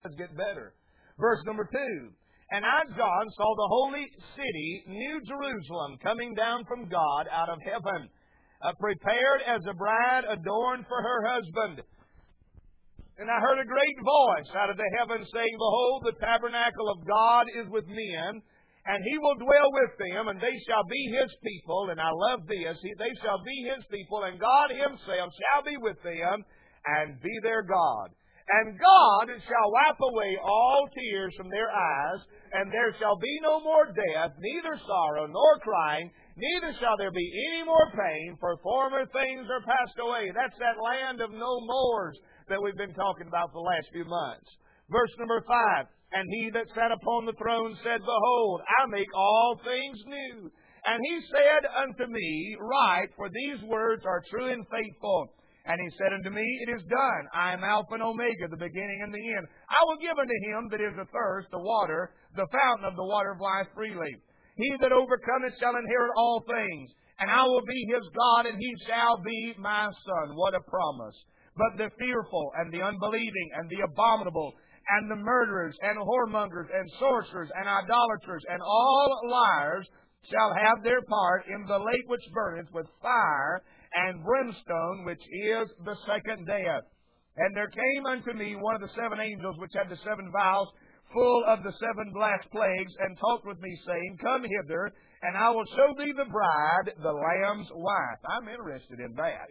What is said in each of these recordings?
Let's get better. Verse number 2. And I, John, saw the holy city, New Jerusalem, coming down from God out of heaven, prepared as a bride adorned for her husband. And I heard a great voice out of the heavens saying, Behold, the tabernacle of God is with men, and He will dwell with them, and they shall be His people. And I love this. They shall be His people, and God Himself shall be with them, and be their God. And God shall wipe away all tears from their eyes, and there shall be no more death, neither sorrow nor crying, neither shall there be any more pain, for former things are passed away. That's that land of no mores that we've been talking about the last few months. Verse number 5. And He that sat upon the throne said, Behold, I make all things new. And He said unto me, Write, for these words are true and faithful. And He said unto me, It is done. I am Alpha and Omega, the beginning and the end. I will give unto him that is athirst the water, the fountain of the water of life freely. He that overcometh shall inherit all things. And I will be his God, and he shall be my son. What a promise. But the fearful, and the unbelieving, and the abominable, and the murderers, and whoremongers, and sorcerers, and idolaters, and all liars shall have their part in the lake which burneth with fire and brimstone, which is the second death. And there came unto me one of the 7 angels which had the 7 vials full of the 7 last plagues, and talked with me, saying, Come hither, and I will show thee the bride, the Lamb's wife. I'm interested in that.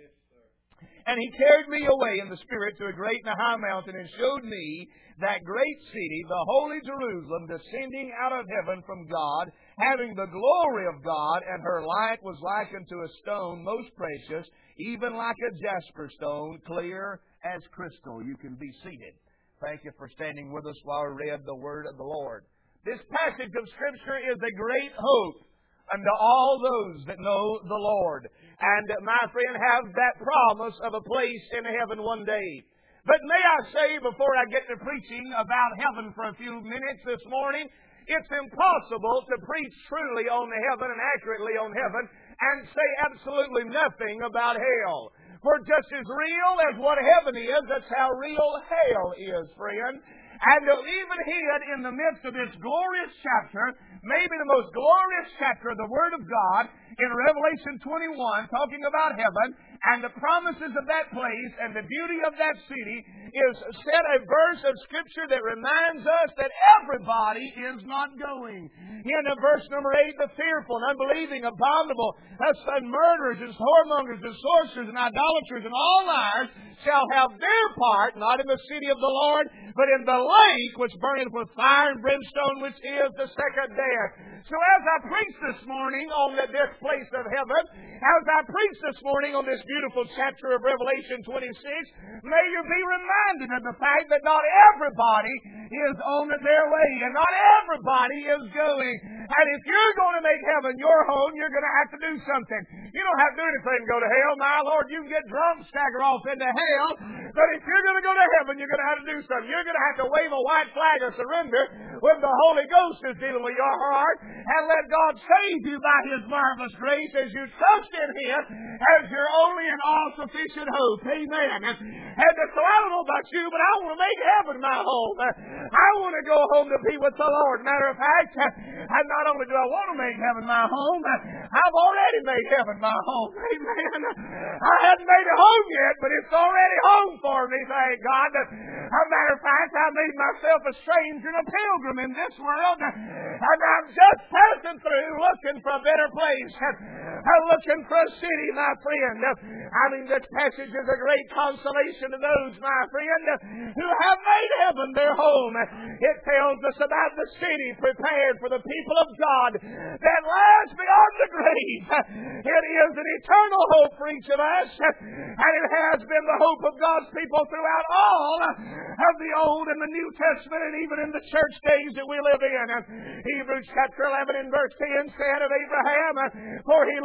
And He carried me away in the Spirit to a great and a high mountain, and showed me that great city, the holy Jerusalem, descending out of heaven from God, having the glory of God, and her light was like unto a stone most precious, even like a jasper stone, clear as crystal. You can be seated. Thank you for standing with us while we read the Word of the Lord. This passage of Scripture is a great hope unto all those that know the Lord. And, my friend, have that promise of a place in heaven one day. But may I say, before I get to preaching about heaven for a few minutes this morning, it's impossible to preach truly on heaven and accurately on heaven and say absolutely nothing about hell. For just as real as what heaven is, that's how real hell is, friend. And even hid in the midst of this glorious chapter, maybe the most glorious chapter of the Word of God, in Revelation 21, talking about heaven, and the promises of that place, and the beauty of that city, is set a verse of Scripture that reminds us that everybody is not going. In verse number 8, the fearful and unbelieving, abominable, and murderers, and whoremongers, and sorcerers, and idolaters, and all liars shall have their part, not in the city of the Lord, but in the lake which burneth with fire and brimstone, which is the second death. So as I preach this morning on this place of heaven, as I preach this morning on this beautiful chapter of Revelation 26, may you be reminded of the fact that not everybody is on their way, and not everybody is going. And if you're going to make heaven your home, you're going to have to do something. You don't have to do anything to go to hell. My Lord, you can get drunk, stagger off into hell. But if you're going to go to heaven, you're going to have to do something. You're going to have to wave a white flag of surrender when the Holy Ghost is dealing with your heart, and let God save you by His marvelous grace as you trust in Him as your only and all-sufficient hope. Amen. And so I don't know about you, but I want to make heaven my home. I want to go home to be with the Lord. Matter of fact, and not only do I want to make heaven my home, I've already made heaven my home. Amen. I hadn't made it home yet, but it's already home for me, thank God. As a matter of fact, I made myself a stranger and a pilgrim in this world, and I'm just passing through looking for a better place. I'm looking for a city, my friend. I mean, this passage is a great consolation to those, my friend, who have made heaven their home. It tells us about the city prepared for the people of God that lasts beyond the grave. It is an eternal hope for each of us, and it has been the hope of God's people throughout all of the Old and the New Testament, and even in the church days that we live in. Hebrews chapter 11 and verse 10 said of Abraham, for he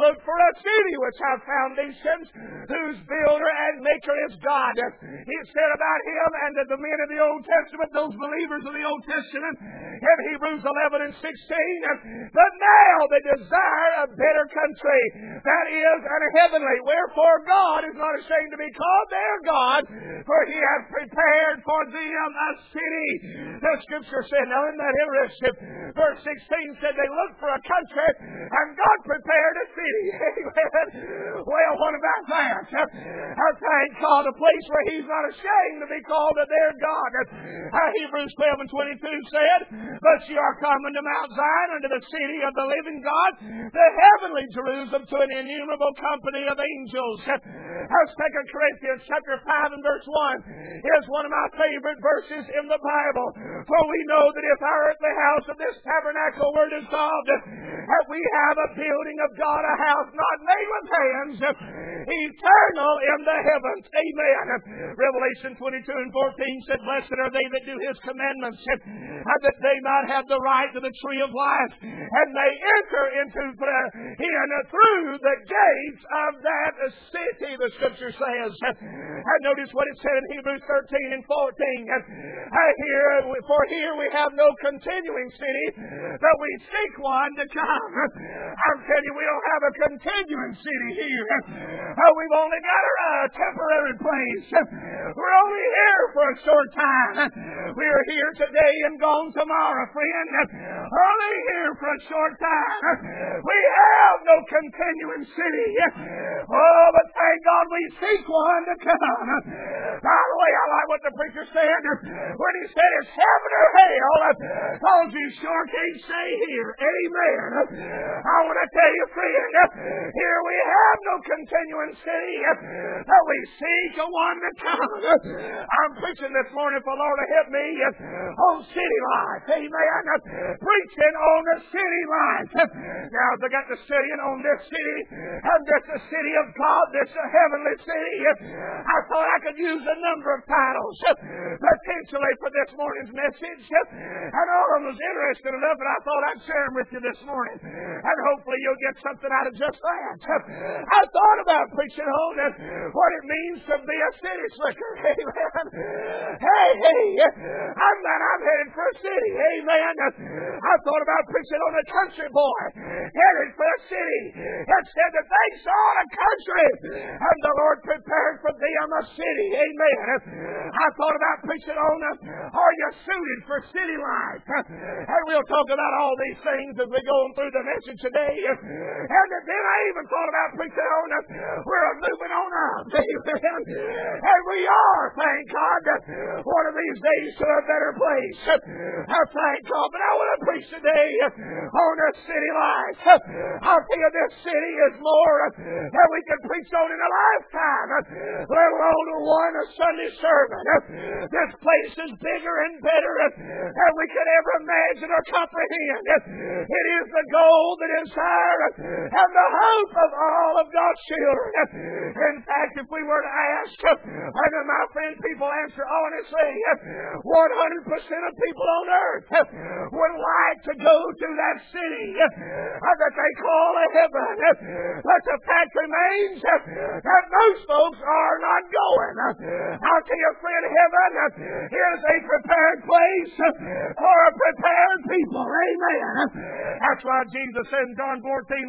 look for a city which hath foundations, whose builder and maker is God. He said about him and to the men of the Old Testament, those believers of the Old Testament, in Hebrews 11 and 16, but now they desire a better country, that is, an heavenly. Wherefore God is not ashamed to be called their God, for He hath prepared for them a city. The Scripture said, now isn't that interesting? Verse 16 said they looked for a country, and God prepared a city. Amen. Well, what about that? I thank God, a place where He's not ashamed to be called their God. Hebrews 12 and 22 said, but ye are come unto Mount Zion, unto the city of the living God, the heavenly Jerusalem, to an innumerable company of angels. 2 Corinthians chapter 5 and verse 1 is one of my favorite verses in the Bible. For we know that if our earthly house of this tabernacle were dissolved, that we have a building of God, a house not made with hands, eternal in the heavens. Amen. Revelation 22 and 14 said, blessed are they that do His commandments, that they might have the right to the tree of life, and may enter into through the gates of that city, the Scripture says. And notice what it said in Hebrews 13 and 14. For here we have no continuing city, but we seek one to come. I'm telling you, we don't have a continuing city here. We've only got a temporary place. We're only here for a short time. We're here today and gone tomorrow, friend. Only here for a short time. We have no continuing city. Oh, but thank God we seek one to come. By the way, I like what the preacher said when he said it's heaven or hell, because you sure can't stay here. Amen. I want to tell you, friend, here we have no continuing city, but we seek a one to come. I'm preaching this morning for the Lord to help me on city life. Amen. Preaching on the city life. Now, they got the studying on this city, and this the city of God, this heavenly city. I thought I could use a number of titles potentially for this morning's message, and all of them was interesting enough, and I thought I'd share them with you this morning, and hopefully you'll get something out of just that. I thought about preaching on what it means to be a city slicker. Amen. Hey, I'm headed for a city. Amen. I thought about preaching on a country boy headed for a city. It said that they saw a country, and the Lord prepared for them a city. Amen. I thought about preaching on are you suited for city life? And we'll talk about all these things as we go through the message today. And then I even thought about preaching on we're moving on up. Amen. And we are, thank God, one of these days to a better place. I thank God. But I want to preach today on a city life. I'll tell you, this city is more than we can preach on in a lifetime, let alone one Sunday sermon. This place is bigger and better than we could ever imagine or comprehend. It is the goal, the desire, and the hope of all of God's children. In fact, if we were to ask, and my friend, people answer honestly, 100% of people on earth would like to go to that city that they call a heaven. But the fact remains that most folks are not going. I'll tell you, friend, heaven is a prepared place for a prepared people. Amen. That's why Jesus said in John 14:1,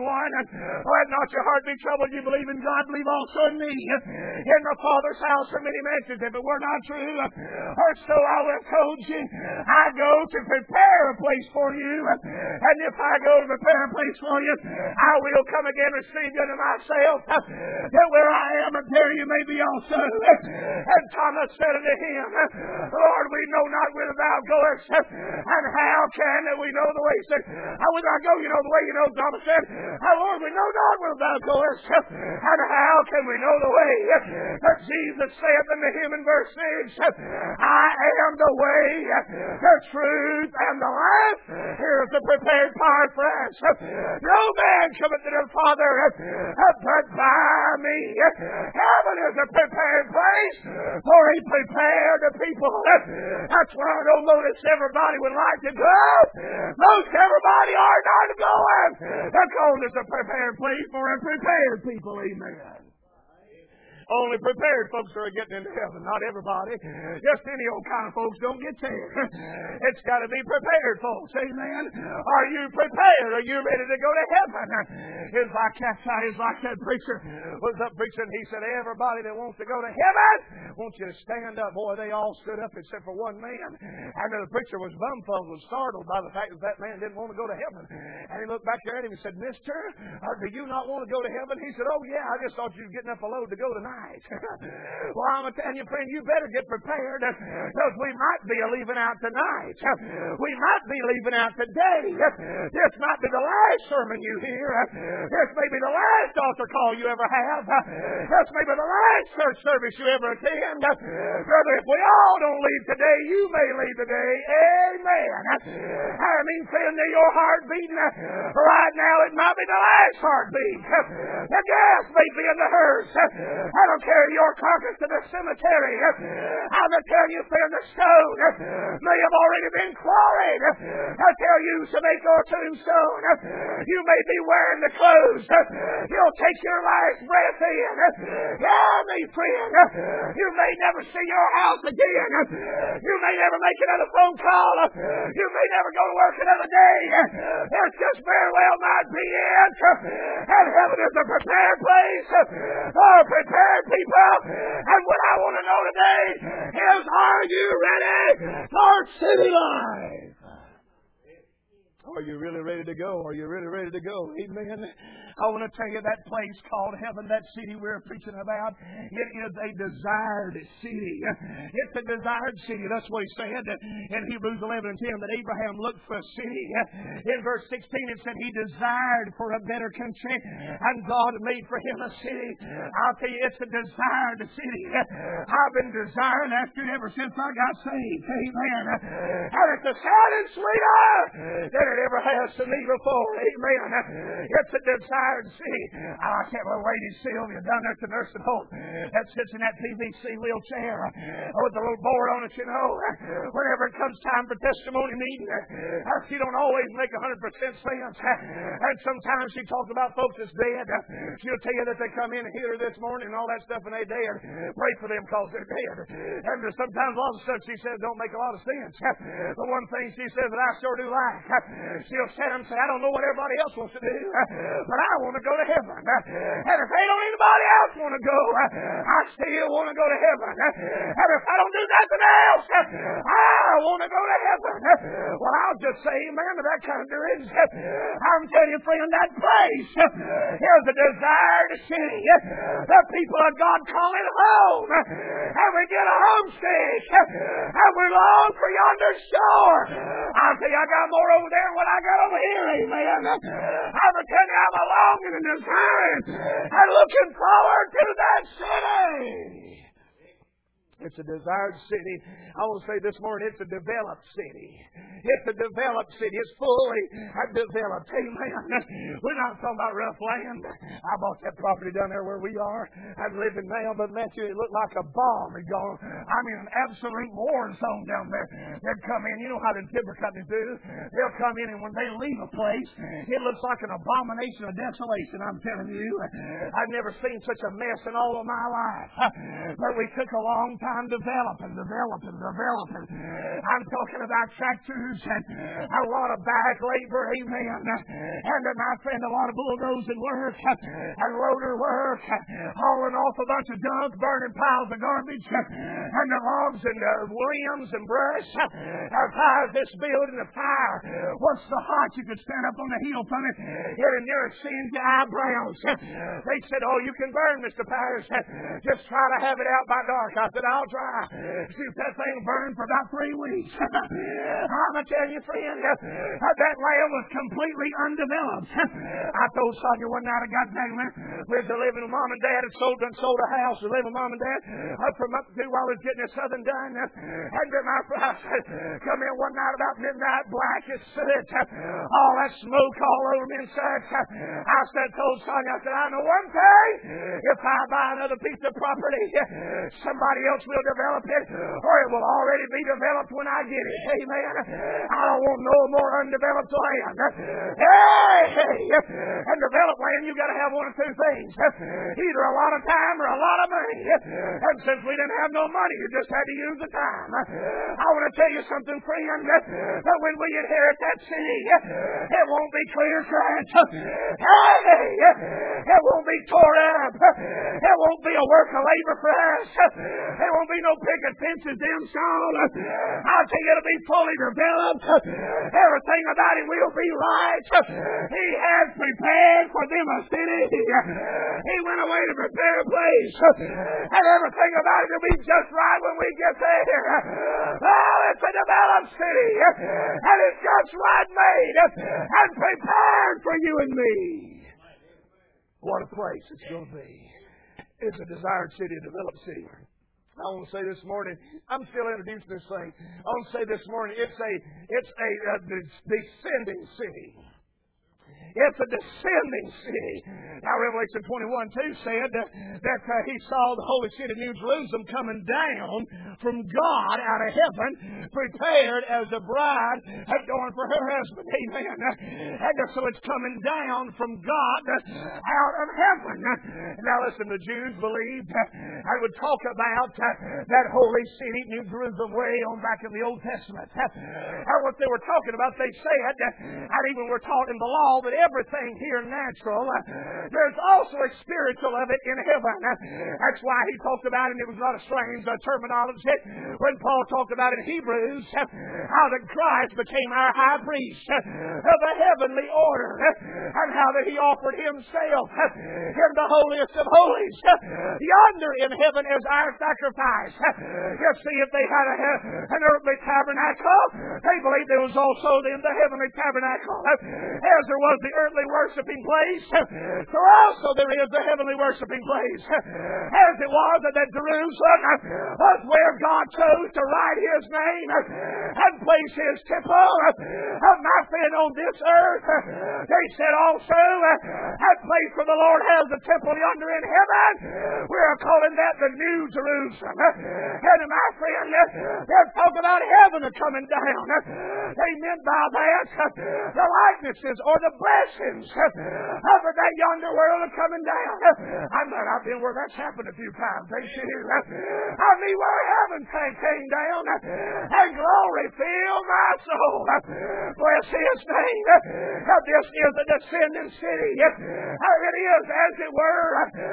let not your heart be troubled. You believe in God, believe also in me. In the Father's house are many mansions. If it were not true, or so I would have told you, I go to prepare a place for you. And if I go to prepare a place for you, I will come again and receive you unto myself, that where I am, and there you may be also. And Thomas said unto him, Lord, we know not whither thou goest, and how can we know the way? He said, whither I go, you know the way. You know, Thomas said, Lord, we know not whither thou goest, and how can we know the way? But Jesus said unto him in verse 6, I am the way, the truth, and the life. Here's the prepared part for us. No man cometh to the Father but by me. Heaven is a prepared place for a prepared people. That's where I don't notice everybody would like to go. Most everybody are not going. Because it's a prepared place for a prepared people. Amen. Only prepared folks are getting into heaven, not everybody. Just any old kind of folks don't get there. It's got to be prepared folks. Amen. Are you prepared? Are you ready to go to heaven? If I capsize like that preacher was up preaching, he said, everybody that wants to go to heaven, wants you to stand up. Boy, they all stood up except for one man. And the preacher was bumfuzzled, startled by the fact that man didn't want to go to heaven. And he looked back there at him and said, Mister, do you not want to go to heaven? He said, oh yeah, I just thought you were getting up a load to go tonight. Well, I'm telling you, friend, you better get prepared because we might be leaving out tonight. We might be leaving out today. This might be the last sermon you hear. This may be the last altar call you ever have. This may be the last church service you ever attend. Brother, if we all don't leave today, you may leave today. Amen. I mean, friend, your heart beating right now, it might be the last heartbeat. The gas may be in the hearse. I don't carry your carcass to the cemetery. I'm going to tell you, friend, the stone may have already been quarried. I tell you to make your tombstone. You may be wearing the clothes. You'll take your last breath in. Yeah, me, friend. You may never see your house again. You may never make another phone call. You may never go to work another day. It's just very well might be it. And heaven is a prepared place for prepared people. And what I want to know today is, are you ready for city life? Are you really ready to go? Are you really ready to go? Amen. I want to tell you that place called heaven, that city we're preaching about, it is a desired city. It's a desired city. That's what he said in Hebrews 11:10, that Abraham looked for a city. In verse 16 it said he desired for a better country, and God made for him a city. I'll tell you, it's a desired city. I've been desiring after it ever since I got saved. Amen. And it's a sounding sweeter than it ever has to me before. Amen. It's a desired city. I can't believe Lady Sylvia down there at the nursing home that sits in that PVC wheelchair with the little board on it, you know. Whenever it comes time for testimony meeting, she don't always make 100% sense. And sometimes she talks about folks that's dead. She'll tell you that they come in here this morning and all that stuff and they dead. Pray for them because they're dead. And sometimes a lot of stuff she says don't make a lot of sense. The one thing she says that I sure do like, she'll sit and say, I don't know what everybody else wants to do, but I want to go to heaven. And if ain't anybody else want to go, I still want to go to heaven. And if I don't do nothing else, I want to go to heaven. Well, I'll just say amen to that kind of direct. I'm telling you, friend, that place is a desired city. The people of God call it home. And we get a homesick. And we long for yonder shore. I'll tell you, I got more over there than what I got over here, amen. I'm going to tell you, I'm a longing and desiring and looking forward to that city. It's a desired city. I want to say this morning, it's a developed city. It's a developed city. It's fully developed. Amen. We're not talking about rough land. I bought that property down there where we are. I'm living now, but Matthew, it looked like a bomb had gone. I mean, an absolute war zone down there. They'd come in. You know how the timber companies do. They'll come in, and when they leave a place, it looks like an abomination of desolation, I'm telling you. I've never seen such a mess in all of my life. But we took a long time developing. I'm talking about tractors and a lot of back labor, amen. And my friend, a lot of bulldozing work and loader work, hauling off a bunch of junk, burning piles of garbage, and the logs and the limbs and brush. Our fire, this building, the fire was so hot you could stand up on the hill from it. Here and there, seeing your eyebrows. They said, oh, you can burn, Mr. Powers. Just try to have it out by dark. I said, pile dry. Shoot, that thing burned for about 3 weeks. I'm going to tell you, friend, that land was completely undeveloped. I told Sonia one night, I got back when we was living with Mom and Dad and sold a house to live with Mom and Dad. From up to while I was getting this southern done. And then my house come in one night about midnight, black as soot. All that smoke all over me inside. I said, told Sonia, I said, I know one thing. If I buy another piece of property, somebody else will develop it, or it will already be developed when I get it. Amen. I don't want no more undeveloped land. Hey! And developed land, you got to have one of two things. Either a lot of time or a lot of money. And since we didn't have no money, you just had to use the time. I want to tell you something, friend, that when we inherit that city, it won't be clear cut. Hey! It won't be tore up. It won't be a work of labor for us. There won't be no picket fences installed. I'll tell you, it'll be fully developed. Everything about it will be right. He has prepared for them a city. He went away to prepare a place. And everything about it will be just right when we get there. Oh, it's a developed city. And it's just right made and prepared for you and me. What a place it's going to be. It's a desired city, a developed city. I want to say this morning, I'm still introducing this thing. I want to say this morning, it's a descending city. It's a descending city. Now, Revelation 21:2 said that he saw the holy city, New Jerusalem, coming down from God out of heaven, prepared as a bride adorned for her husband. Amen. And so it's coming down from God out of heaven. Now, listen, the Jews believed I would talk about that holy city, New Jerusalem, way on back in the Old Testament. And what they were talking about, they said, and even we're taught in the law, that everything here natural, there's also a spiritual of it in heaven. That's why he talked about it, and it was not a strange terminology when Paul talked about in Hebrews how that Christ became our high priest of a heavenly order, and how that he offered himself in the holiest of holies yonder in heaven as our sacrifice. You see, if they had an earthly tabernacle, they believed there was also then the heavenly tabernacle. As there was the earthly worshiping place, so also there is the heavenly worshiping place. As it was that Jerusalem was where God chose to write his name and place his temple. My friend, on this earth, they said also, that place where the Lord has the temple yonder in heaven, we're calling that the New Jerusalem. And my friend, they're talking about heaven coming down. They meant by that the likenesses or the blessings of that yonder world are coming down. I've been where that's happened a few times. Ain't you? I mean, where heaven came down and glory filled my soul. Bless his name. This is a descending city. It is, as it were,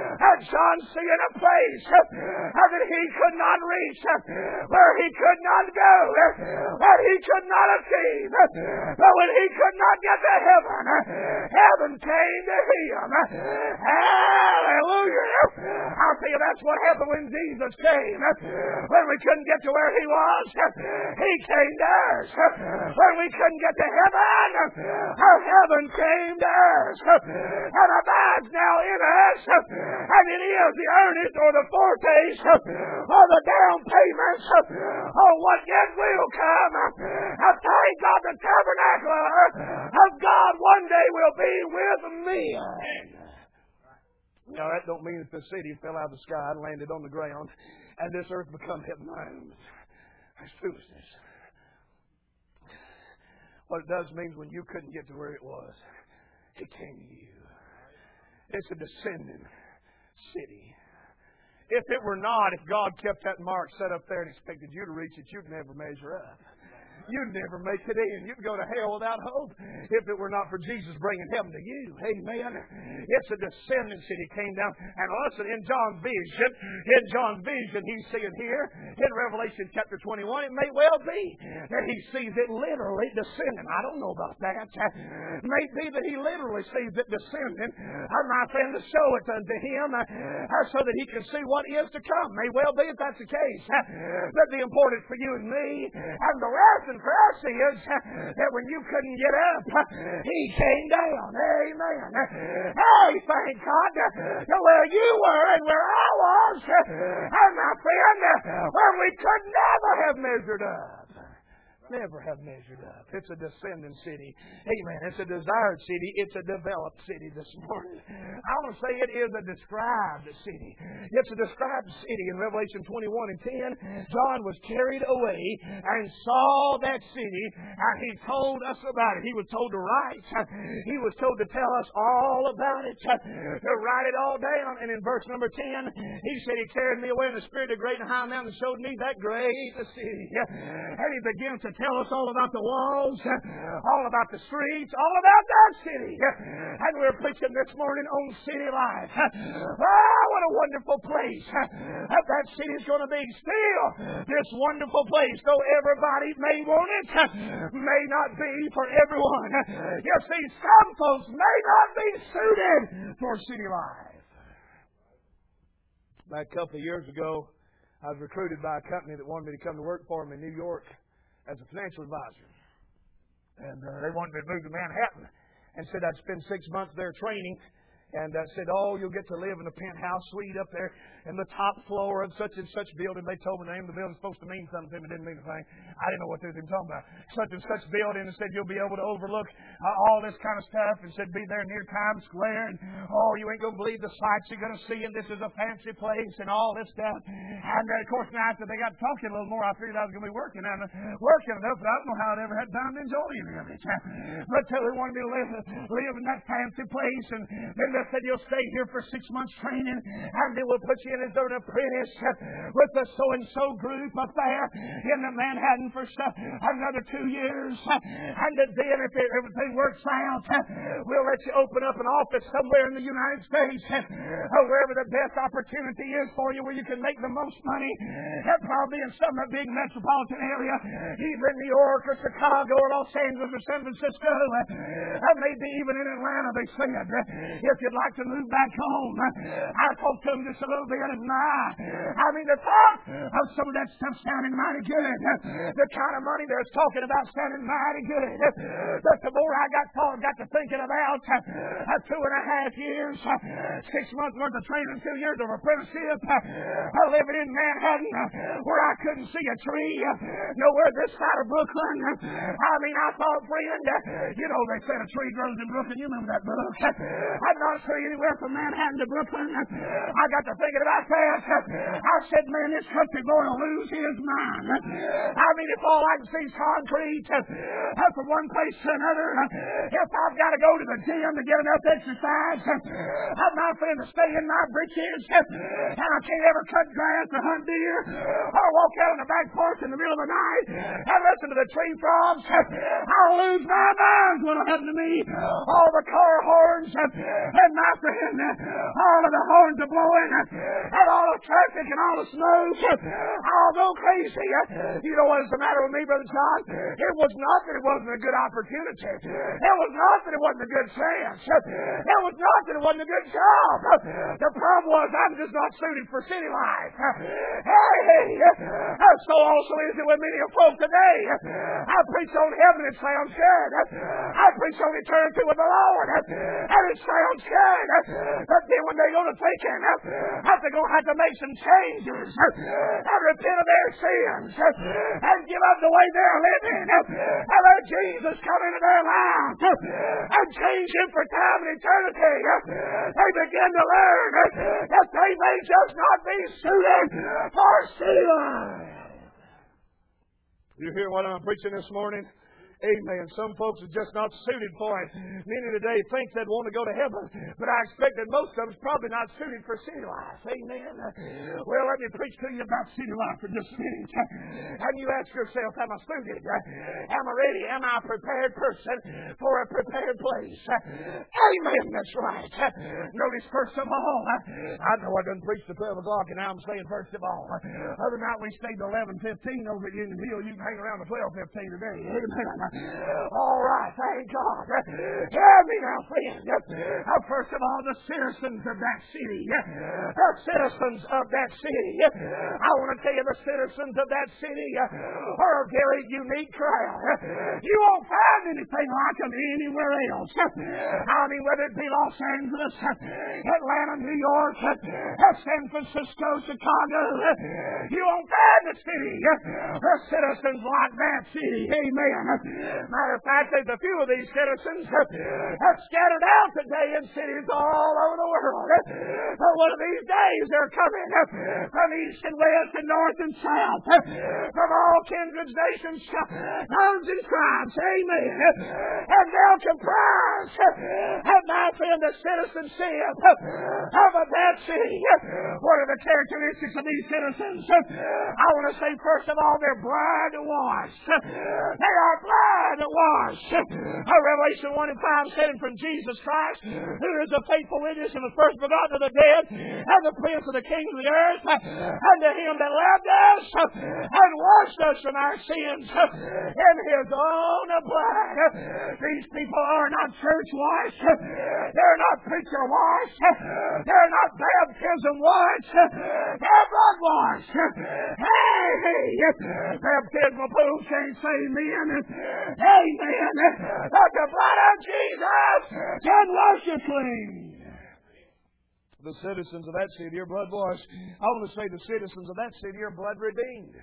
John seeing a place that he could not reach, where he could not go, that he could not achieve. But when he could not get to heaven, heaven came to him. Hallelujah. I'll tell you, that's what happened when Jesus came. When we couldn't get to where he was, he came to us. When we couldn't get to heaven, heaven came to us and abides now in us. And it is the earnest or the foretaste or the down payments on what yet will come. I thank God the tabernacle of God one day will be with men. Now, that don't mean that the city fell out of the sky and landed on the ground and this earth become heaven home. That's foolishness. What it does means when you couldn't get to where it was, it came to you. It's a descending city. If it were not, if God kept that mark set up there and expected you to reach it, you'd never measure up. You'd never make it in. You'd go to hell without hope if it were not for Jesus bringing heaven to you. Amen. It's a descendant city came down. And listen, in John's vision, he's seeing here in Revelation chapter 21, it may well be that he sees it literally descending. I don't know about that. It may be that he literally sees it descending. My friend, to show it unto him so that he can see what is to come. May well be if that's the case. But the importance for you and me and the lesson for us is that when you couldn't get up, he came down. Amen. Hey, thank God to where you were and where I was. And my friend, where we could never have measured up. Never have measured up. It's a descending city. Amen. It's a desired city. It's a developed city this morning. I want to say it is a described city. It's a described city. In Revelation 21 and 10, John was carried away and saw that city, and he told us about it. He was told to write. He was told to tell us all about it, to write it all down. And in verse number 10, he said, he carried me away in the spirit of great and high mountain and showed me that great city. And he begins to tell us all about the walls, all about the streets, all about that city. And we're preaching this morning on city life. What a wonderful place that city is going to be. Still, this wonderful place, though everybody may want it, may not be for everyone. You see, some folks may not be suited for city life. About a couple of years ago, I was recruited by a company that wanted me to come to work for them in New York as a financial advisor. And they wanted me to move to Manhattan and said I'd spend 6 months there training. And said, you'll get to live in a penthouse suite up there in the top floor of such and such building. They told me the name of the building was supposed to mean something to me. It didn't mean a thing. I didn't know what they were talking about. Such and such building, and said you'll be able to overlook all this kind of stuff, and said be there near Times Square, and you ain't going to believe the sights you're going to see, and this is a fancy place, and all this stuff. And of course, now after they got talking a little more, I figured I was going to be working enough, but I don't know how I ever had time to enjoy any of it. But they wanted me to live in that fancy place, and then they said you'll stay here for 6 months training, and then we'll put you in as an apprentice with the so-and-so group up there in the Manhattan for another 2 years. And then if everything works out, we'll let you open up an office somewhere in the United States, wherever the best opportunity is for you, where you can make the most money, probably in some big metropolitan area, either in New York or Chicago or Los Angeles or San Francisco, maybe even in Atlanta. They said, if you'd like to move back home, I talked to them just a little bit, and the thought of some of that stuff sounding mighty good. The kind of money they're talking about sounding mighty good. But the more I got to thinking about 2.5 years, 6 months worth of training, 2 years of apprenticeship, living in Manhattan, where I couldn't see a tree, nowhere this side of Brooklyn. I thought, friend, they said a tree grows in Brooklyn. You remember that book? I'm not sure anywhere from Manhattan to Brooklyn. I got to thinking about that. I said, man, this country going to lose his mind. If all I can see is concrete from one place to another, if I've got to go to the gym to get enough exercise, I'm not friend to stay in my britches, and I can't ever cut grass or hunt deer or walk out on the back porch in the middle of the night and listen to the tree frogs, I'll lose my mind. What'll happen to me? All the car horns and my friend, all of the horns are blowing, and all the traffic and all the smoke, I'll go crazy. You know what's the matter with me, Brother John? It was not that it wasn't a good opportunity. It was not that it wasn't a good chance. It was not that it wasn't a good job. The problem was I'm just not suited for city life. So also is it with many folk today. I preach on heaven, it sounds good. I preach on eternity with the Lord, and it sounds good. But then when they go to thinking, they're going to have to make some changes and repent of their sins and give up the way they're living and let Jesus come into their lives and change him for time and eternity. They begin to learn that they may just not be suited for city life. You hear what I'm preaching this morning? Amen. Some folks are just not suited for it. Many today think they'd want to go to heaven, but I expect that most of them's probably not suited for city life. Amen. Well, let me preach to you about city life for just a minute. And you ask yourself, am I suited? Am I ready? Am I a prepared person for a prepared place? Amen. That's right. Notice, first of all, I know I done preached to 12 o'clock, and now I'm saying first of all. Other night we stayed to 11:15 over at Union Hill. You can hang around to 12:15 today. Amen. All right, thank God. Hear me now, friend. First of all, the citizens of that city. The citizens of that city. I want to tell you, the citizens of that city are a very unique crowd. You won't find anything like them anywhere else. I mean, whether it be Los Angeles, Atlanta, New York, San Francisco, Chicago, you won't find the city. The citizens like that city. Amen. Matter of fact, there's a few of these citizens have scattered out today in cities all over the world. But one of these days they're coming from east and west and north and south, from all kindreds, nations, tongues, and tribes. Amen. And they'll comprise, my friend, the citizenship of that city. What are the characteristics of these citizens? I want to say, first of all, they're blood washed. They are blood washed. Revelation 1 and 5 said, from Jesus Christ, who is a faithful witness and the first begotten of the dead, and the prince of the kings of the earth, and to him that loved us and washed us from our sins in his own blood. These people are not church washed. They're not preacher washed. They're not baptism washed. They're blood washed. Hey, baptismal pools can't save men. Amen. But the blood of Jesus can wash you clean. The citizens of that city are blood washed. I want to say the citizens of that city are blood redeemed.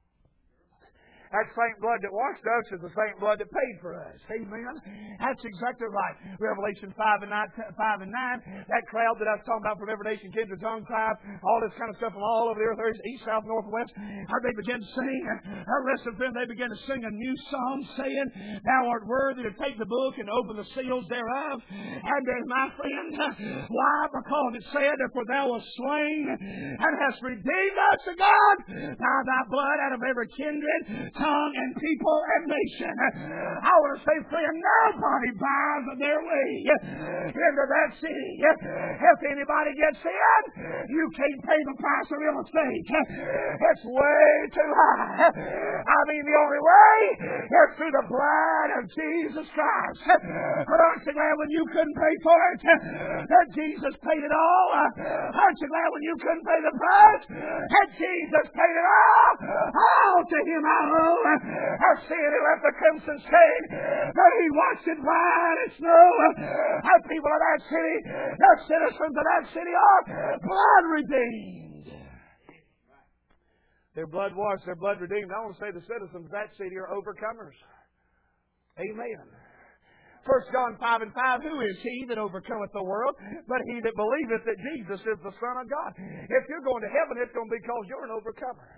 That same blood that washed us is the same blood that paid for us. Amen. That's exactly right. Revelation 5 and 9. That crowd that I was talking about from every nation, kindred, tongue, tribe, all this kind of stuff from all over the earth, east, south, north, and west. How they began to sing. The rest of them, they began to sing a new song, saying, "Thou art worthy to take the book and open the seals thereof." And my friend, why? Because it said, "For thou wast slain and hast redeemed us to God by thy blood out of every kindred, tongue, and people and nation." I want to say, friend, nobody buys their way into that city. If anybody gets in, you can't pay the price of real estate. It's way too high. I mean, the only way is through the blood of Jesus Christ. But aren't you glad when you couldn't pay for it that Jesus paid it all? Aren't you glad when you couldn't pay the price that Jesus paid it all? All to him I owe. Our sin, he left the crimson stain, but he washed it white as snow. Our people of that city, the citizens of that city are blood redeemed. They're blood washed, they're blood redeemed. I want to say the citizens of that city are overcomers. Amen. 1 John 5 and 5, who is he that overcometh the world, but he that believeth that Jesus is the Son of God? If you're going to heaven, it's going to be because you're an overcomer.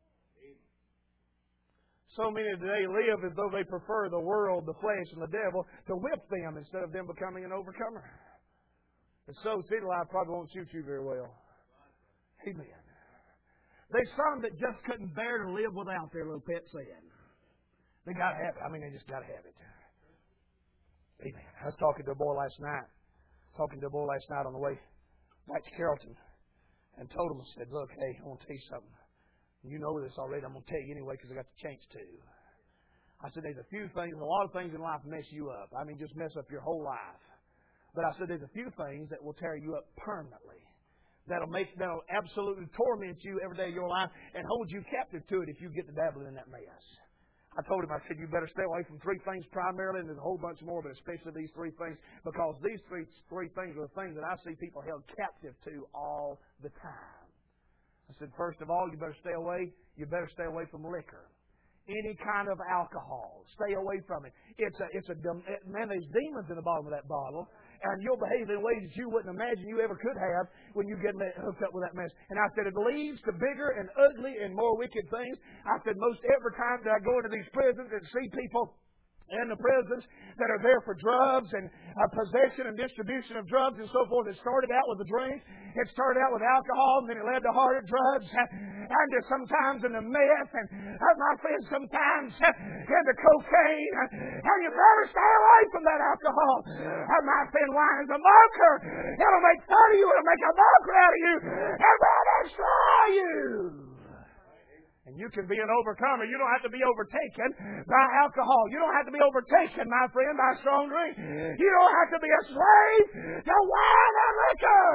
So many today live as though they prefer the world, the flesh, and the devil to whip them instead of them becoming an overcomer. And so city life probably won't suit you very well. Amen. There's some that just couldn't bear to live without their little pet sin. They got to have it. I mean, they just got to have it. Amen. I was talking to a boy last night. On the way back to Carrollton, and told him, I said, "Look, hey, I want to tell you something. You know this already. I'm going to tell you anyway because I got the chance to." I said, there's a few things, a lot of things in life mess you up. I mean, just mess up your whole life. But I said, there's a few things that will tear you up permanently. That'll absolutely torment you every day of your life and hold you captive to it if you get to dabbling in that mess. I told him, I said, you better stay away from three things primarily, and there's a whole bunch more, but especially these three things, because these three things are the things that I see people held captive to all the time. I said, first of all, you better stay away from liquor. Any kind of alcohol. Stay away from it. Man, there's demons in the bottom of that bottle, and you'll behave in ways that you wouldn't imagine you ever could have when you get hooked up with that mess. And I said, it leads to bigger and ugly and more wicked things. I said, most every time that I go into these prisons and see people and the prisons that are there for drugs and possession and distribution of drugs and so forth. It started out with a drink. It started out with alcohol, and then it led to harder drugs, and to sometimes into meth, and my friends, sometimes into cocaine. And you better stay away from that alcohol. And my friend, wine is a mocker. It'll make fun of you. It'll make a mocker out of you. It will destroy you. And you can be an overcomer. You don't have to be overtaken by alcohol. You don't have to be overtaken, my friend, by strong drink. You don't have to be a slave to wine and liquor.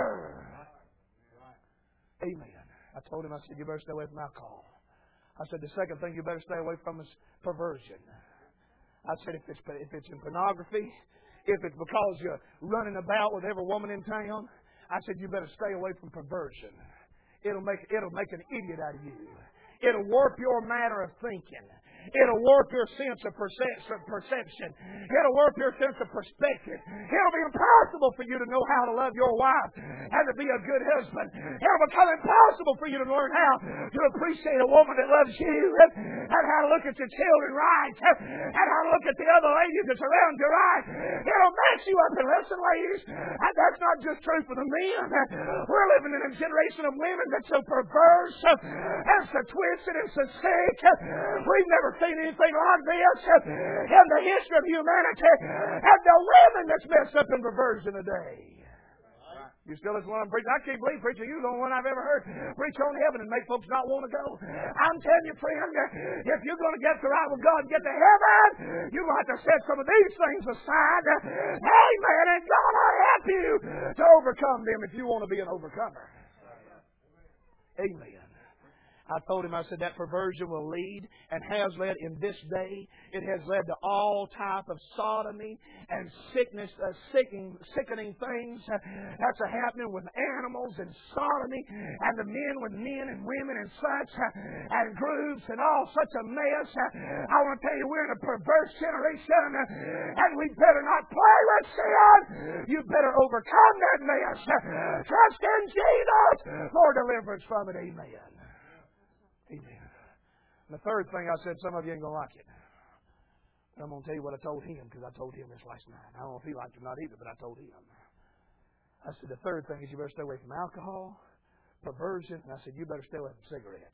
Amen. I told him, I said, you better stay away from alcohol. I said, the second thing you better stay away from is perversion. I said, if it's in pornography, if it's because you're running about with every woman in town, I said, you better stay away from perversion. It'll make an idiot out of you. It'll warp your manner of thinking. It'll warp your sense of perception. It'll warp your sense of perspective. It'll be impossible for you to know how to love your wife and to be a good husband. It'll become impossible for you to learn how to appreciate a woman that loves you and how to look at your children right and how to look at the other ladies that's around you right. It'll mess you up. And listen, ladies, and that's not just true for the men. We're living in a generation of women that's so perverse and so twisted and so sick. We've never seen anything like this in the history of humanity. And the women that's messed up in perversion today. You still listen to what I'm preaching? I can't believe, preacher, you're the only one I've ever heard preach on heaven and make folks not want to go. I'm telling you, friend, if you're going to get to right with God and get to heaven, you're going to have to set some of these things aside. Amen. And God will help you to overcome them if you want to be an overcomer. Amen. I told him, I said, that perversion will lead and has led in this day. It has led to all type of sodomy and sickening things that's happening with animals and sodomy and the men with men and women and such and groups and all such a mess. I want to tell you, we're in a perverse generation and we better not play with sin. You better overcome that mess. Trust in Jesus for deliverance from it. Amen. Amen. And the third thing I said, some of you ain't going to like it. I'm going to tell you what I told him, because I told him this last night. I don't know if he liked it or not either, but I told him. I said, the third thing is you better stay away from alcohol, perversion, and I said, you better stay away from cigarettes.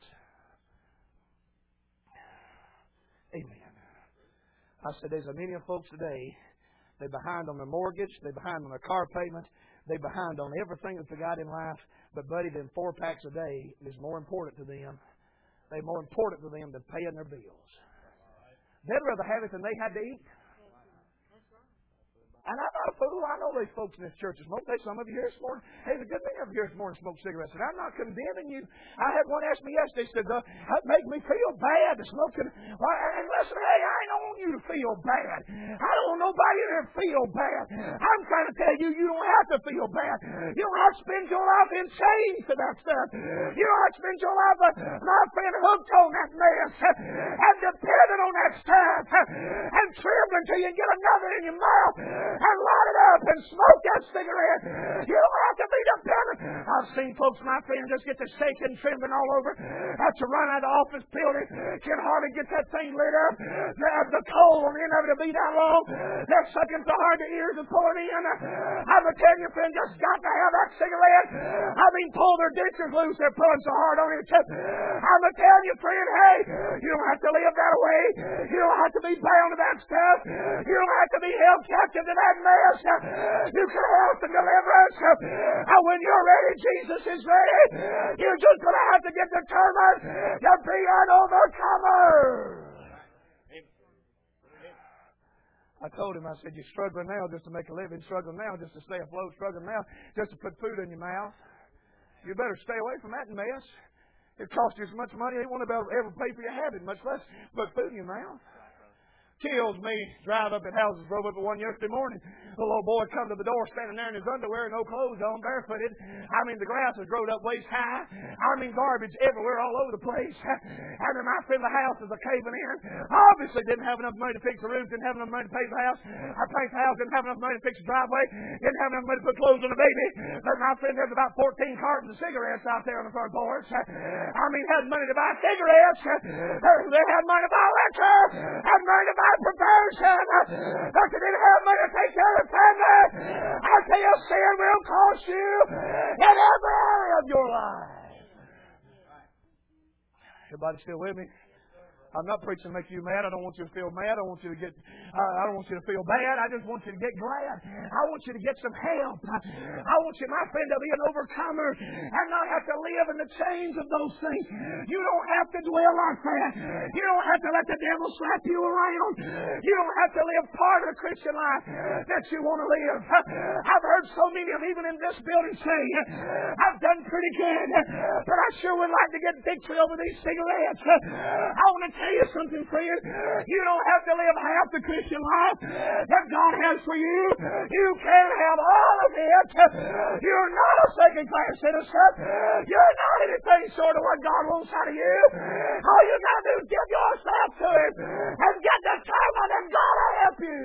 Amen. I said, there's a many of folks today, they're behind on their mortgage, they're behind on their car payment, they're behind on everything that they got in life, but buddy, them 4 packs a day is more important to them. They're more important to them than paying their bills. They'd rather have it than they had to eat. And I'm not a fool. I know these folks in this church smoke. There's some of you here this morning. Hey, the good thing of you here this morning smoke cigarettes. And I'm not condemning you. I had one ask me yesterday, said, that make me feel bad to smoking. And listen, hey, I don't want you to feel bad. I don't want nobody in here to feel bad. I'm trying to tell you, you don't have to feel bad. You don't have to spend your life in chains to that stuff. You don't have to spend your life, my friend, hooked on that mess and dependent on that stuff and trembling till you get another in your mouth. And light it up and smoke that cigarette. You don't have to be dependent. I've seen folks, my friend, just get to shaking, trembling all over. Have to run out of the office building. Can hardly get that thing lit up. The coal on the end of it will be that long. They're sucking so hard the ears and pulling in. I'm going to tell you, friend, just got to have that cigarette. I mean, pull their ditches loose. They're pulling so hard on it. I'm going to tell you, friend, hey, you don't have to live that way. You don't have to be bound to that stuff. You don't have to be held captive to that mess. You can help and deliver us. And when you're ready, Jesus is ready. You're just going to have to get determined to be an overcomer. I told him, I said, you're struggling now just to make a living, struggling now just to stay afloat, struggling now just to put food in your mouth. You better stay away from that mess. It costs you as much money as you won't ever pay for your habit, much less put food in your mouth. Kills me. Drive up at houses, drove up at one yesterday morning. The little boy come to the door standing there in his underwear, no clothes on, barefooted. I mean, the grass was growed up waist high. I mean, garbage everywhere, all over the place. And then my friend, the house is a caving in. Obviously didn't have enough money to fix the roof, didn't have enough money to paint the house. I paint the house, didn't have enough money to fix the driveway, didn't have enough money to put clothes on the baby. But my friend, there's about 14 cartons of cigarettes out there on the front porch. I mean, had money to buy cigarettes. They had money to buy liquor. Had money to buy perversion. but you didn't have money to take care of the family. I tell you, sin will cost you in every area of your life. Everybody still with me? I'm not preaching to make you mad. I don't want you to feel mad. I don't want you to feel bad. I just want you to get glad. I want you to get some help. I want you, my friend, to be an overcomer and not have to live in the chains of those things. You don't have to dwell like that. You don't have to let the devil slap you around. You don't have to live part of the Christian life that you want to live. I've heard so many of even in this building say, I've done pretty good, but I sure would like to get victory over these cigarettes. I want to tell you something, friend. You don't have to live half the Christian life that God has for you. You can have all of it. You're not a second-class citizen. You're not anything short of what God wants out of you. All you got to do is give yourself to Him and get determined, and God will help you.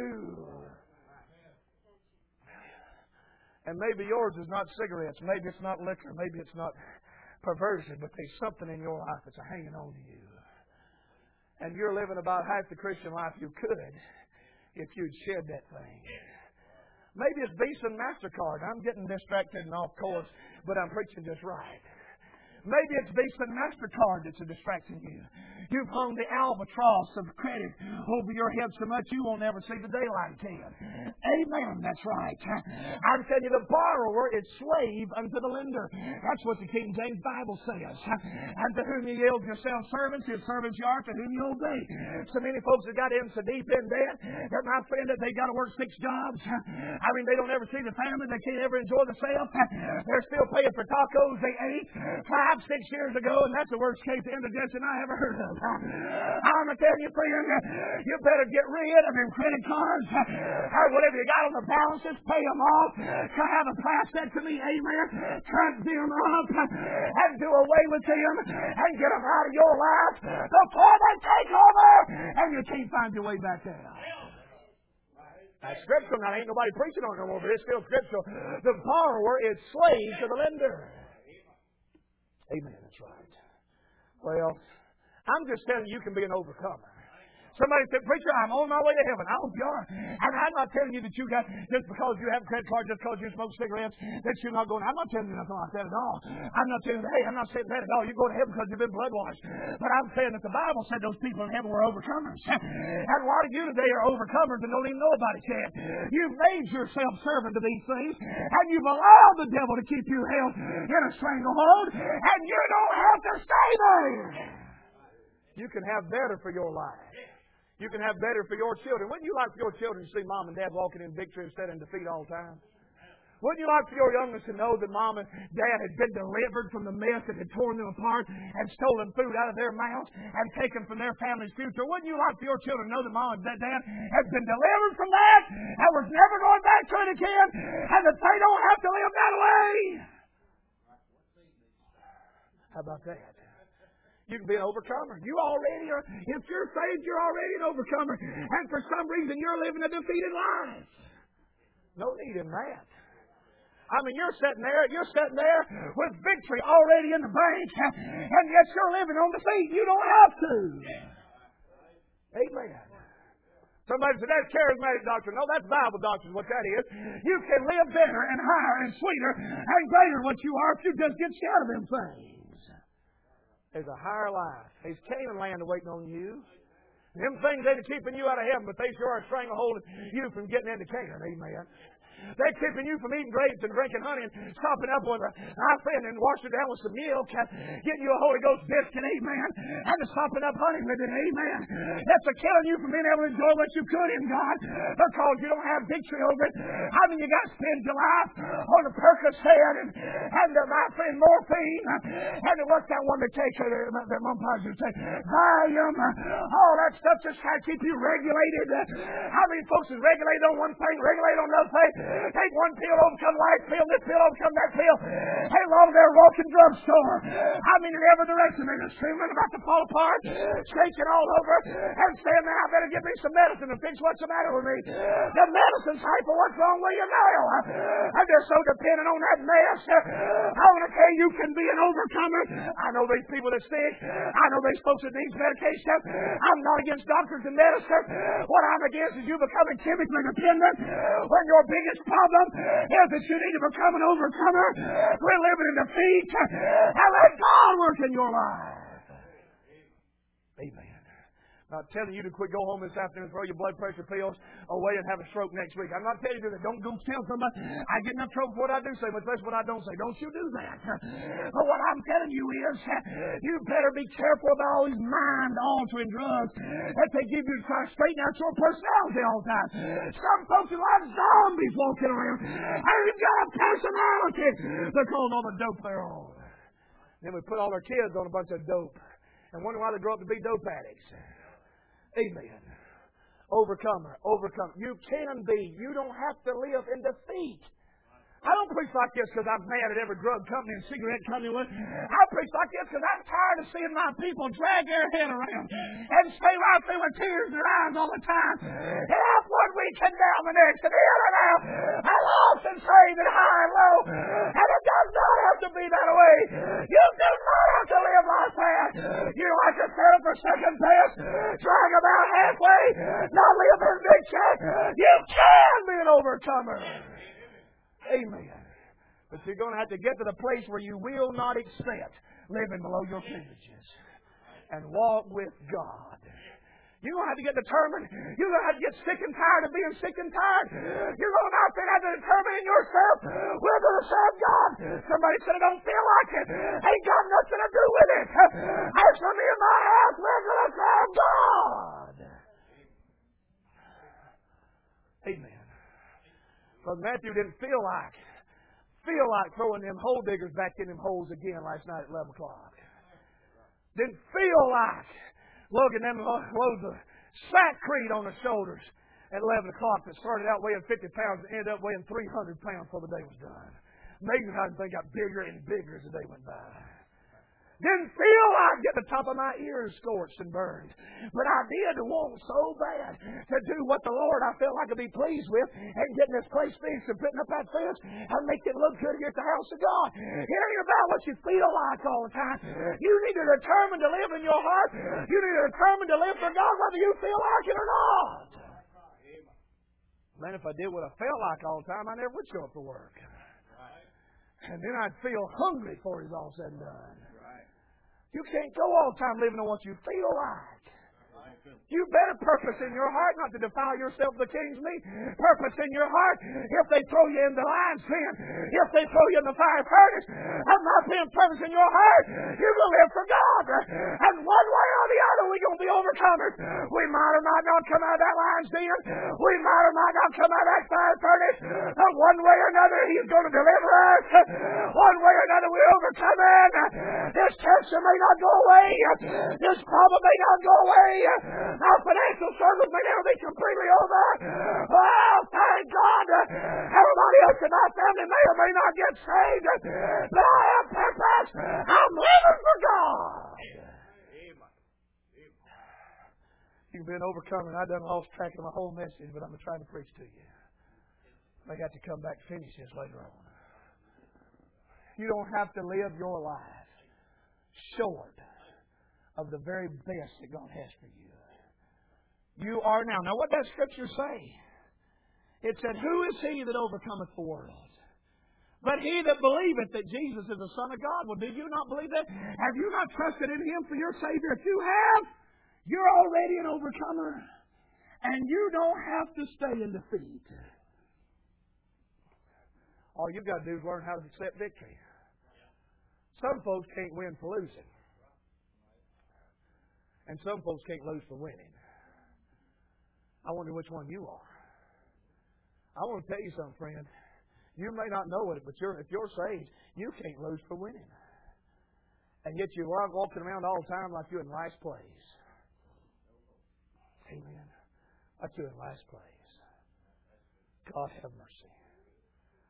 And maybe yours is not cigarettes. Maybe it's not liquor. Maybe it's not perversion. But there's something in your life that's hanging on to you. And you're living about half the Christian life you could if you'd shed that thing. Maybe it's Visa and MasterCard. I'm getting distracted and off course, but I'm preaching just right. Maybe it's Visa and MasterCard that's distracting you. You've hung the albatross of credit over your head so much you won't ever see the daylight again. Amen. That's right. I'm telling you, the borrower is slave unto the lender. That's what the King James Bible says. And to whom you yield yourselves servants, his servants you are, to whom you obey. So many folks have got in so deep in debt that, my friend, that they got to work 6 jobs. I mean, they don't ever see the family. They can't ever enjoy themselves. They're still paying for tacos they ate 5-6 years ago, and that's the worst case of indigestion I ever heard of. I'm going to tell you, friend, you better get rid of them credit cards. Whatever you got on the balances, pay them off. Have a plastectomy, amen. Cut them up and do away with them and get them out of your life before they take over and you can't find your way back there. That's scriptural. Now, ain't nobody preaching on it no more, but it's still scriptural. The borrower is slave to the lender. Amen. That's right. Well, I'm just telling you, you can be an overcomer. Somebody said, preacher, I'm on my way to heaven. I hope you are. And I'm not telling you that you got, just because you have a credit card, just because you smoke cigarettes, that you're not going. I'm not telling you nothing like that at all. I'm not telling you, hey, I'm not saying that at all. You're going to heaven because you've been blood washed. But I'm saying that the Bible said those people in heaven were overcomers. And a lot of you today are overcomers and don't even know about it yet. You've made yourself servant to these things, and you've allowed the devil to keep you held in a stranglehold, and you don't have to stay there. You can have better for your life. You can have better for your children. Wouldn't you like for your children to see mom and dad walking in victory instead of in defeat all the time? Wouldn't you like for your youngest to know that mom and dad had been delivered from the mess that had torn them apart and stolen food out of their mouths and taken from their family's future? Wouldn't you like for your children to know that mom and dad had been delivered from that and was never going back to it again, and that they don't have to live that way? How about that? You can be an overcomer. You already are. If you're saved, you're already an overcomer. And for some reason, you're living a defeated life. No need in that. I mean, you're sitting there with victory already in the bank, and yet you're living on defeat. You don't have to. Amen. Somebody said, that's charismatic doctrine. No, that's Bible doctrine, what that is. You can live better and higher and sweeter and greater than what you are if you just get you out of them things. There's a higher life. There's Canaan land waiting on you. Them things ain't keeping you out of heaven, but they sure are strangleholding you from getting into Canaan. Amen. They're keeping you from eating grapes and drinking honey and stopping up with our friend and washing it down with some milk, getting you a Holy Ghost biscuit, amen, and stopping up honey with it, amen. That's killing you from being able to enjoy what you could in God because you don't have victory over it. I mean, you got to spend your life on the Percocet and my friend morphine, and what's that one they take, that umpires who take, Valium, all that stuff just try to keep you regulated. How many folks is regulated on one thing, regulated on another thing? Take one pill, overcome life pill, this pill, overcome that pill. Hey, along there, walking drugstore. I mean, in every direction, they're screaming about to fall apart, shaking all over, and saying, man, I better get me some medicine and fix what's the matter with me. The medicine's hype for what's wrong with you now. And they're so dependent on that mess. I want to tell you, you can be an overcomer. I know these people that sick. I know these folks that need medication. I'm not against doctors and medicine. What I'm against is you becoming chemically dependent when your biggest problem is that you need to become an overcomer. We're living in defeat. And let God work in your life. Amen. I'm not telling you to quit, go home this afternoon and throw your blood pressure pills away and have a stroke next week. I'm not telling you that. Don't go tell somebody, I get enough trouble for what I do say, but that's what I don't say. Don't you do that. But what I'm telling you is, you better be careful about all these mind-altering drugs that they give you to try to straighten out your personality all the time. Some folks are like zombies walking around, and you've got a personality because all the dope they're on. Then we put all our kids on a bunch of dope and wonder why they grow up to be dope addicts. Amen. Overcomer. You can be. You don't have to live in defeat. I don't preach like this because I'm mad at every drug company and cigarette company. I preach like this because I'm tired of seeing my people drag their head around and stay right there with tears in their eyes all the time. And up one week and down the next, and in and out, and lost and saved and high and low. And it does not have to be that way. You do not have to live like that. You don't have to settle for second best, drag about halfway, not live in victory. You can be an overcomer. Amen. But you're going to have to get to the place where you will not accept living below your privileges and walk with God. You're going to have to get determined. You're going to have to get sick and tired of being sick and tired. You're going to have to determine in yourself, we're going to serve God. Somebody said, I don't feel like it. Ain't got nothing to do with it. As for me and my house, we're going to serve God. Amen. Because Matthew didn't feel like throwing them hole diggers back in them holes again last night at 11 o'clock. Didn't feel like lugging them loads of sackcrete on their shoulders at 11 o'clock that started out weighing 50 pounds and ended up weighing 300 pounds before the day was done. Amazing how they got bigger and bigger as the day went by. Didn't feel like getting the top of my ears scorched and burned. But I did want so bad to do what the Lord I felt like I'd be pleased with and getting this place fixed and putting up that fence and make it look good here at the house of God. It ain't about what you feel like all the time. You need to determine to live in your heart. You need to determine to live for God whether you feel like it or not. Man, if I did what I felt like all the time, I never would show up for work. And then I'd feel hungry before it's all said and done. You can't go all the time living on what you feel like. You better purpose in your heart not to defile yourself with the king's meat. Purpose in your heart. If they throw you in the lion's den, if they throw you in the fire furnace, I'm not saying purpose in your heart. You're going to live for God. And one way or the other, we're going to be overcomers. We might or might not come out of that lion's den. We might or might not come out of that fire furnace. But one way or another, He's going to deliver us. One way or another, we're overcoming. This cancer may not go away. This problem may not go away. Our financial struggles may never be completely over. Oh, thank God. Everybody else in my family may or may not get saved. But I have purpose. I'm living for God. You've been overcoming. I done lost track of my whole message, but I'm trying to preach to you. I got to come back and finish this later on. You don't have to live your life short of the very best that God has for you. You are now. Now, what does Scripture say? It said, who is he that overcometh the world? But he that believeth that Jesus is the Son of God. Well, do you not believe that? Have you not trusted in Him for your Savior? If you have, you're already an overcomer. And you don't have to stay in defeat. All you've got to do is learn how to accept victory. Some folks can't win for losing. And some folks can't lose for winning. I wonder which one you are. I want to tell you something, friend. You may not know it, but if you're saved, you can't lose for winning. And yet you're walking around all the time like you're in last place. Amen. Like you're in last place. God have mercy.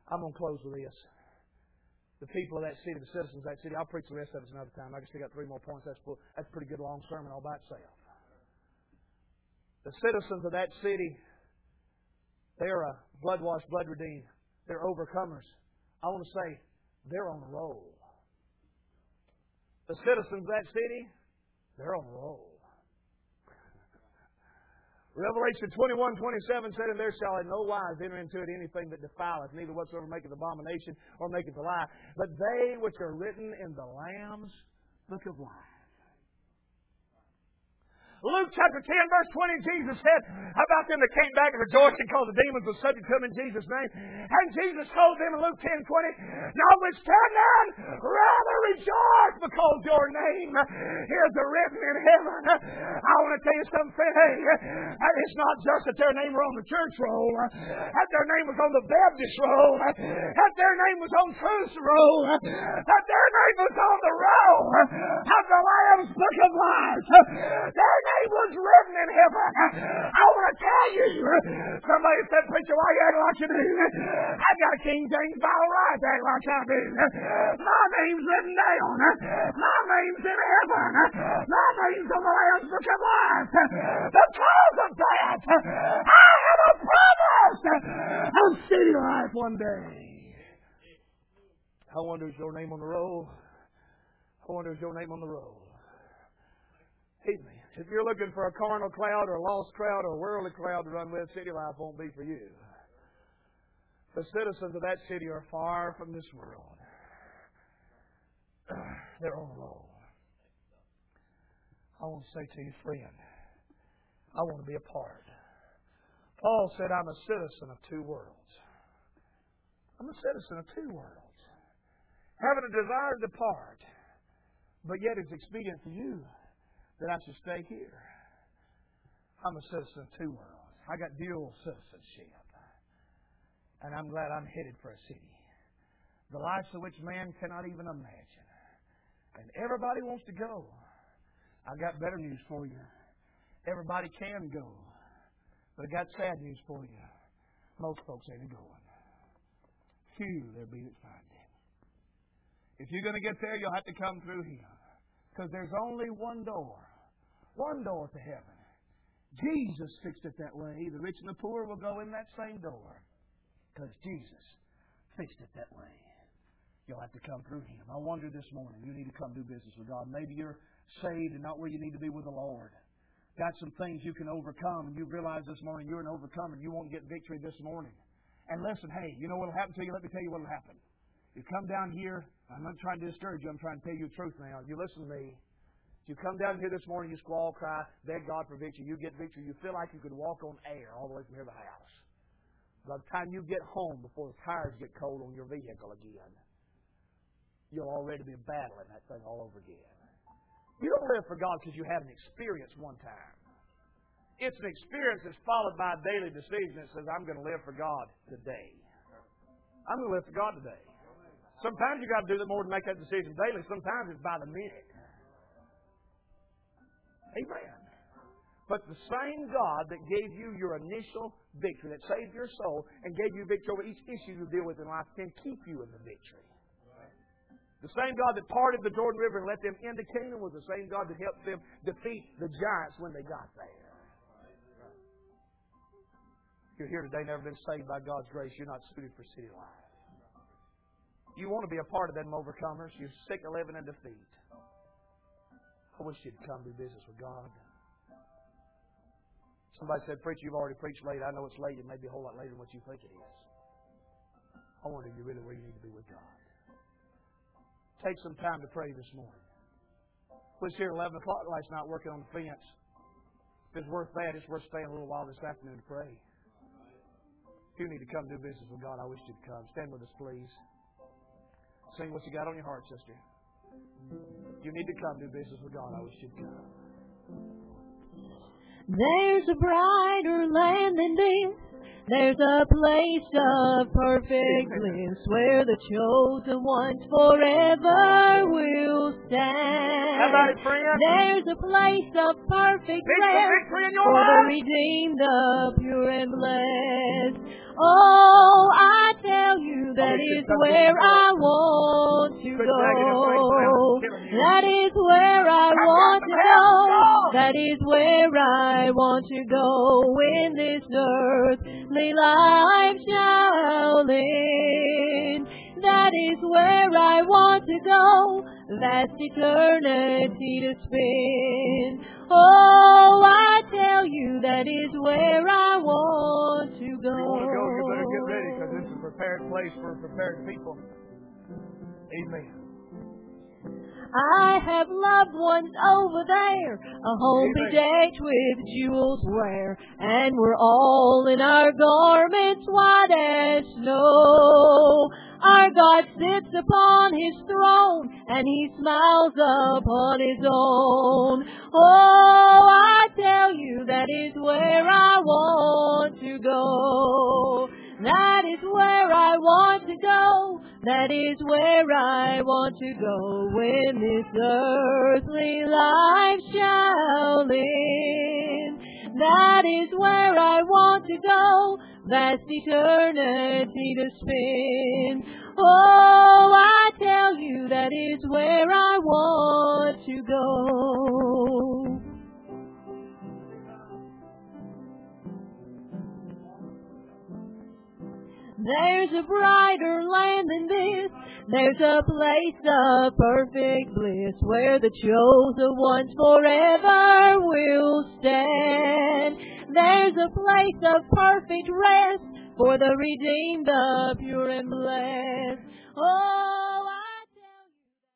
I'm going to close with this. The people of that city, the citizens of that city, I'll preach the rest of it another time. I just got 3 more points. That's a pretty good long sermon all by itself. The citizens of that city, they're blood-washed, blood-redeemed. They're overcomers. I want to say, they're on a roll. The citizens of that city, they're on a roll. Revelation 21:27 said, "And there shall in no wise enter into it anything that defileth, neither whatsoever maketh abomination or maketh a lie, but they which are written in the Lamb's book of life." Luke chapter 10, verse 20, Jesus said about them that came back and rejoiced because the demons were subject to them in Jesus' name. And Jesus told them in Luke 10:20, "Notwithstanding, rather rejoice because your name is written in heaven." I want to tell you something, friend. Hey, it's not just that their name were on the church roll, that their name was on the Baptist roll, that their name was on Truth's roll, that their name was on the roll of the Lamb's book of life. Their name was written in heaven. I want to tell you, somebody said, "Preacher, why you acting like you do?" I've got a King James Bible right to act like I do. My name's written down. My name's in heaven. My name's on the Lamb's book of life. Because of that, I have a promise of city life one day. I wonder is your name on the roll? I wonder is your name on the roll? Amen. If you're looking for a carnal crowd or a lost crowd or a worldly crowd to run with, city life won't be for you. The citizens of that city are far from this world. They're on a roll. I want to say to you, friend, I want to be a part. Paul said, "I'm a citizen of 2 worlds." I'm a citizen of 2 worlds. Having a desire to depart, but yet it's expedient for you that I should stay here. I'm a citizen of 2 worlds. I got dual citizenship. And I'm glad I'm headed for a city. The lives of which man cannot even imagine. And everybody wants to go. I've got better news for you. Everybody can go. But I got sad news for you. Most folks ain't going. Few there be that find it. If you're going to get there, you'll have to come through Him. Because there's only one door. One door to heaven. Jesus fixed it that way. The rich and the poor will go in that same door. Because Jesus fixed it that way. You'll have to come through Him. I wonder this morning, you need to come do business with God. Maybe you're saved and not where you need to be with the Lord. Got some things you can overcome, and you realize this morning you're an overcomer and you won't get victory this morning. And listen, hey, you know what will happen to you? Let me tell you what will happen. You come down here, I'm not trying to discourage you, I'm trying to tell you the truth now. You listen to me. You come down here this morning, you squall, cry, beg God for victory, you get victory, you feel like you could walk on air all the way from here to the house. By the time you get home, before the tires get cold on your vehicle again, you'll already be battling that thing all over again. You don't live for God because you had an experience one time. It's an experience that's followed by a daily decision that says, I'm going to live for God today. I'm going to live for God today. Sometimes you've got to do more than make that decision daily. Sometimes it's by the minute. Amen. But the same God that gave you your initial victory, that saved your soul, and gave you victory over each issue you deal with in life, can keep you in the victory. The same God that parted the Jordan River and let them into Canaan was the same God that helped them defeat the giants when they got there. You're here today, never been saved by God's grace. You're not suited for city life. You want to be a part of them overcomers. You're sick of living in defeat. I wish you'd come do business with God. Somebody said, "Preacher, you've already preached late." I know it's late. It may be a whole lot later than what you think it is. I wonder if you're really where you need to be with God. Take some time to pray this morning. We was here at 11 o'clock last night working on the fence. If it's worth that, it's worth staying a little while this afternoon to pray. If you need to come do business with God, I wish you'd come. Stand with us, please. Sing what you got on your heart, sister. You need to come do business with God, I wish you'd come. There's a brighter land than this. There's a place of perfect bliss where the chosen ones forever will stand. How about it, friend? There's a place of perfect rest victory in your for the life. redeemed, the pure and blessed. Oh, I tell you, you that is where I want to go. That is where I want to go. That is where I want to go when this earthly life shall end. That is where I want to go. That's eternity to spend. Oh, I tell you, that is where I want to go. If you want to go, you better get ready, because this is a prepared place for prepared people. Amen. I have loved ones over there, a home bedecked with jewels rare, and we're all in our garments white as snow. Our God sits upon His throne, and He smiles upon His own. Oh, I tell you, that is where I want to go. That is where I want to go. That is where I want to go when this earthly life shall end. That is where I want to go. That's eternity to spend. Oh, I tell you, that is where I want to go. There's a brighter land than this. There's a place of perfect bliss where the chosen ones forever will stand. There's a place of perfect rest for the redeemed, the pure and blessed. Oh,